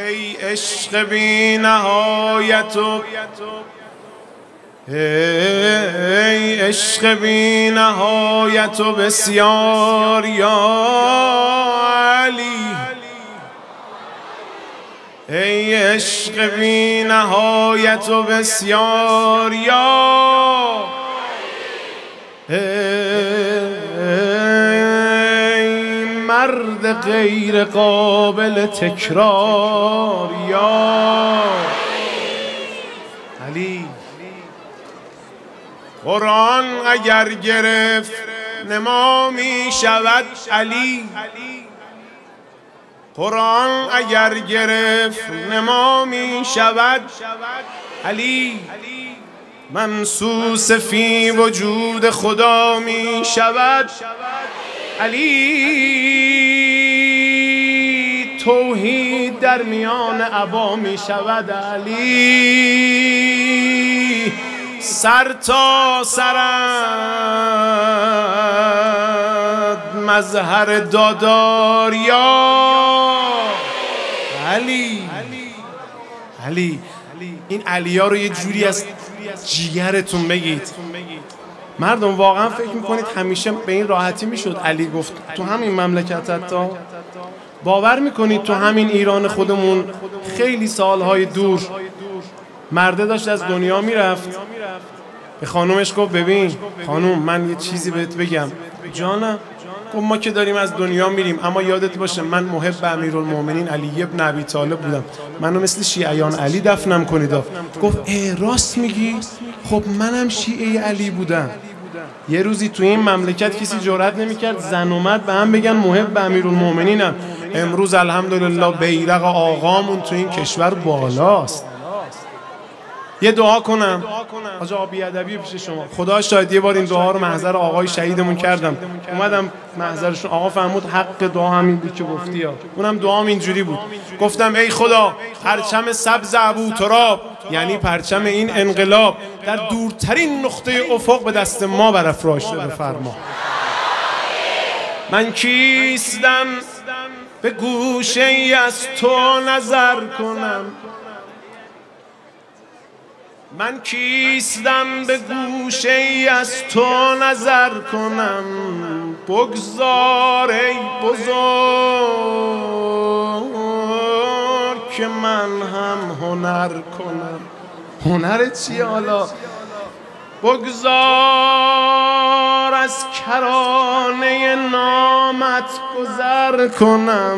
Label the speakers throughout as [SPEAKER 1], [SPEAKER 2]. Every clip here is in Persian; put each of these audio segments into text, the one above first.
[SPEAKER 1] ای عشق بی نهایت و ای عشق بی نهایت و بسیار یا علی، ای عشق بی نهایت و بسیار یا ای مرد غیر قابل تکرار یا علی. قرآن اگر گرفت نما می شود علی، قرآن اگر گرفت نما می شود علی، منسوس فی وجود خدا می شود علی، توحید در میان عبا می شود علی، سر تا سرت مظهر دادار یا علی. علی این علی ها رو یه جوری از جیگرتون بگید. مردم واقعا فکر میکنید همیشه به این راحتی میشد علی گفت تو همین مملکت؟ حتی باور میکنید تو همین ایران خودمون خیلی سالهای دور مرده داشت از دنیا میرفت، به خانومش گفت ببین خانوم من یه چیزی بهت بگم. جانم؟ گفت ما که داریم از دنیا میریم اما یادت باشه من محب امیرالمومنین علی ابن ابی طالب بودم، منو مثل شیعیان علی دفنم کنید. گفت راست میگی؟ خب منم شیعه علی بودم. یه روزی تو این مملکت کسی جرئت نمیکرد زن و مرد به هم بگن محب امیرالمومنینم. امروز الحمدلله بیرق آقامون تو این کشور بالاست. یه دعا کنم آقا بی‌ادبی پیش شما، خدا شاهد یه بار این دعا رو محضر آقای شهیدمون کردم، اومدم محضرشون، آقا فرمود حق دعا همین بود که گفتی ها. اونم دعام اینجوری بود، گفتم ای خدا پرچم سبز ابوتراب یعنی پرچم این انقلاب در دورترین نقطه افق به دست ما برافراشته بفرما. من کیستم به گوشه ای از تو نظر کنم، من کیستم به گوشه ای از تو نظر کنم، بگذار ای بزرگ که من هم هنر کنم. هنر چیه حالا؟ بگذار از کرانه نامت گذر کنم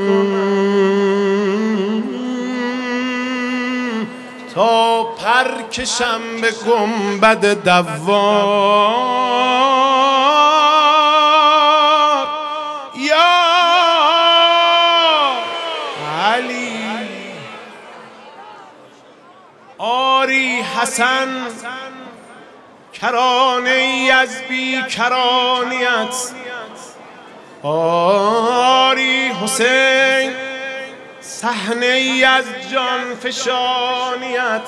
[SPEAKER 1] تا پر کشم به گنبد دوار یا علی. آری حسن کرانه ای از بی کرانیت، آری حسین صحنه ای از جان فشانیت،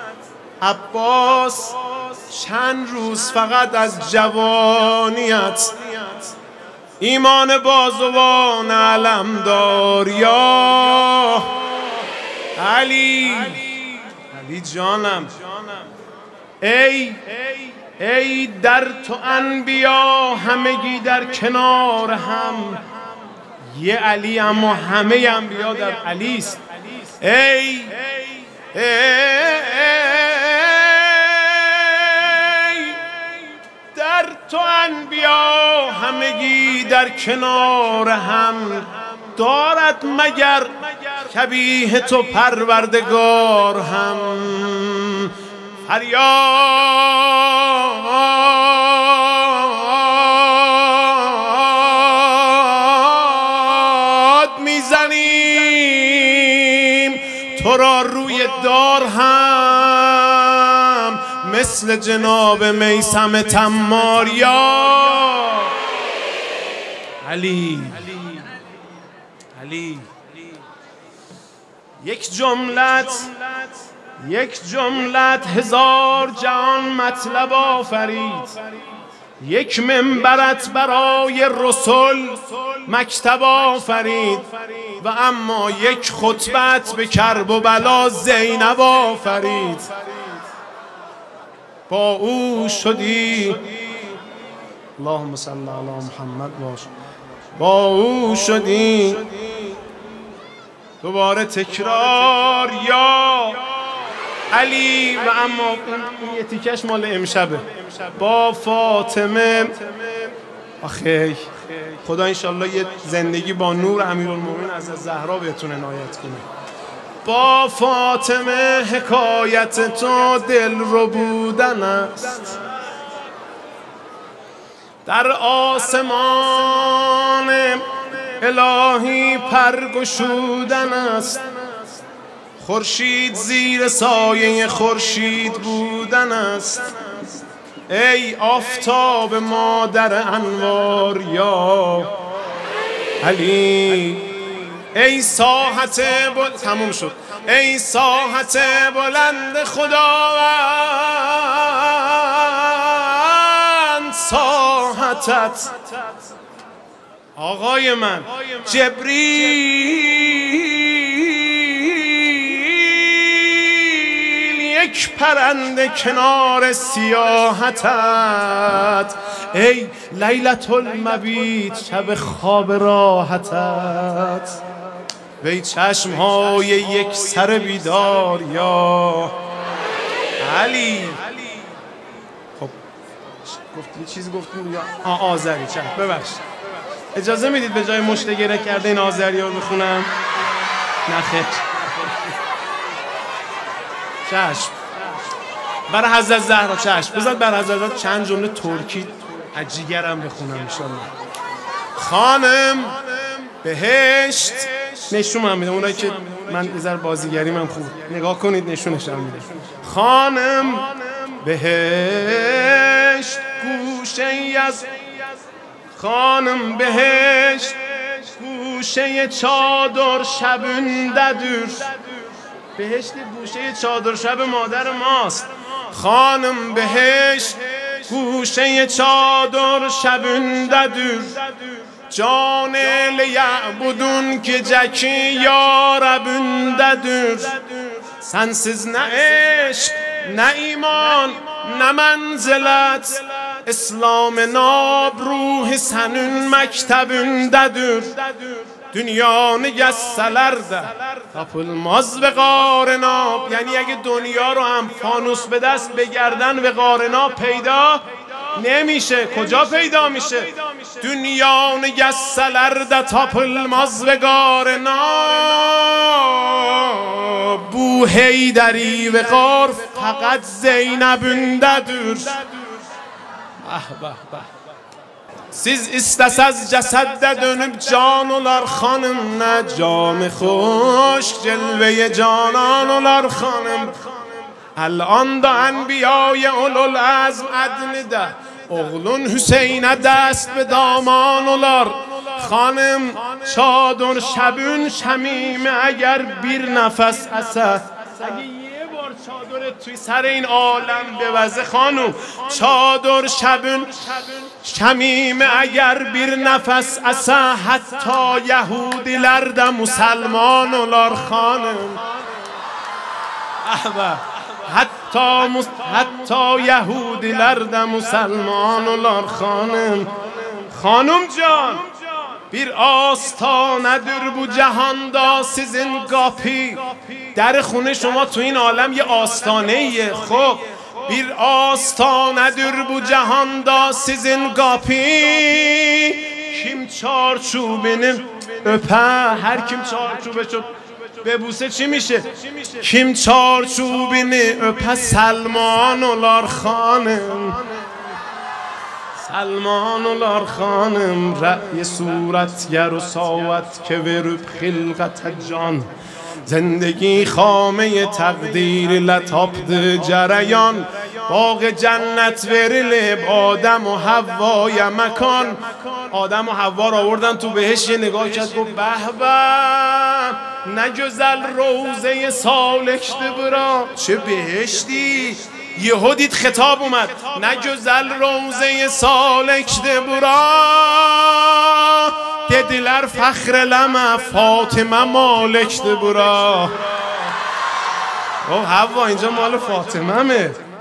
[SPEAKER 1] عباس چند روز فقط از جوانیت، ایمان بازوان علمدار یا علی. علی جانم ای در تو انبیا همگی در کنار هم، یه علی اما همه انبیا در علی است. ای در تو انبیا همگی در کنار هم، دارد مگر شبیه تو پروردگار هم. فریاد میزنیم تو را روی دار هم، مثل جناب میثم تمار یا علی. علی یک جملت هزار جهان مطلب آفرید، یک منبرت برای رسول مکتب آفرید، و اما یک خطبت به کرب و بلا زینب آفرید. با او شدی، اللهم صل علی محمد باش، با او شدی دوباره تکرار یا علی. و اما این یه تیکش مال امشبه. با فاطمه، آخه خدا انشالله یه زندگی با نور امیرالمومنین از زهرا بهتون عنایت کنه. با فاطمه حکایت تو دل رو بودن است، در آسمان الهی پرگشودن است، خورشید زیر سایه خورشید بودن است. ای آفتاب مادر انوار یا علی، ای ساحت تموم شد، ای ساحت بلند خداوند، ساحتت آقای من جبریل، یک پرنده کنار سیاحتت، ای لیلة المبیت شب خواب راحتت، وی چشمهای یک سر بیدار یا علی. خب گفتی چیزی گفتیم یا آذری؟ چه ببخشید، اجازه میدید به جای مشت گره کرده این آذری رو بخونم؟ نه خیر، چشم. برای حضرت زهرا چشم. بذار برای حضرت چند جمله ترکی عجیگرم بخونم انشالله. خانم بهشت نشون هم میده، اونایی که من یه ذره بازیگریم هم خوب نگاه کنید نشونش هم میده. خانم بهشت گوشه ای از، خانم بهشت گوشه چادر شبنده دور، بهشت گوشه چادر شب مادر ماست. خانم بهشت گوشه چادر شبنده دور، جان لیعبدون که جکی یا ربنده دور، سنسز نه عشق نه ایمان نه منزلت، اسلام ناب روح سنون مکتبنده دور، دنیا نگسلرده تپلماز به قارناب. یعنی اگه دنیا رو هم فانوس به دست بگردن به قارناب پیدا نمیشه. کجا پیدا میشه؟ دنیا نگسلرده تپلماز به قارناب، بو حیدری و قار فقط زینبنده دور. Siz istesez cesede dönüp can olar hanım, ne cam-ı hoş celve-i canan olar hanım. El-anda enbiya-i ulul azm adnide, oğlun Hüseyin'e dest be daman olar hanım. Çadır şebün şemime eğer bir nefes ese, چادر توی سر این عالم بوزه خانم، چادر شبن شمیم اگر بیر نفس اسا، حتی یهودیler de مسلمان olar خانم. حتی یهودیler de مسلمان olar خانم. خانم جان bir آستانه‌دür bu cihanda sizin kapı، در خونه شما تو این عالم یه آستانه ایه. خب bir آستانه‌دür bu cihanda sizin kapı، kim çarçوبini öper، هر kim çarçوبشو ببوسه چی میشه؟ kim çarçوبini öper سلمان olar خانم. سلمان olar خانم، رأی صورتگر و ساوت که ورب خلقت جان، زندگی خامه تقدیر لطابد جریان، باغ جنت ورلب آدم و حوای مکان. آدم و حوا را آوردن تو بهشت، یه نگاه کرد گفت به به نگذل روزه سالکشته برا. چه بهشتی! یهو دید خطاب اومد، نگذل روزه سالکشته برا، dediler fخرلeme فاطمه مالکti bura. او حوا اینجا مال فاطمه